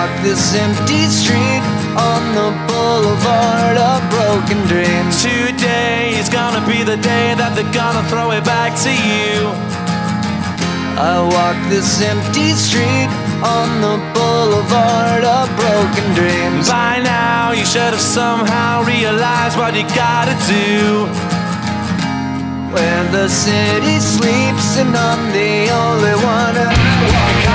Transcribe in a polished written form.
walk this empty street on the boulevard of broken dreams. Today is gonna be the day that they're gonna throw it back to you. I walk this empty street on the boulevard of broken dreams. By now you should have somehow realized what you gotta do. Where the city sleeps and I'm the only one. I walk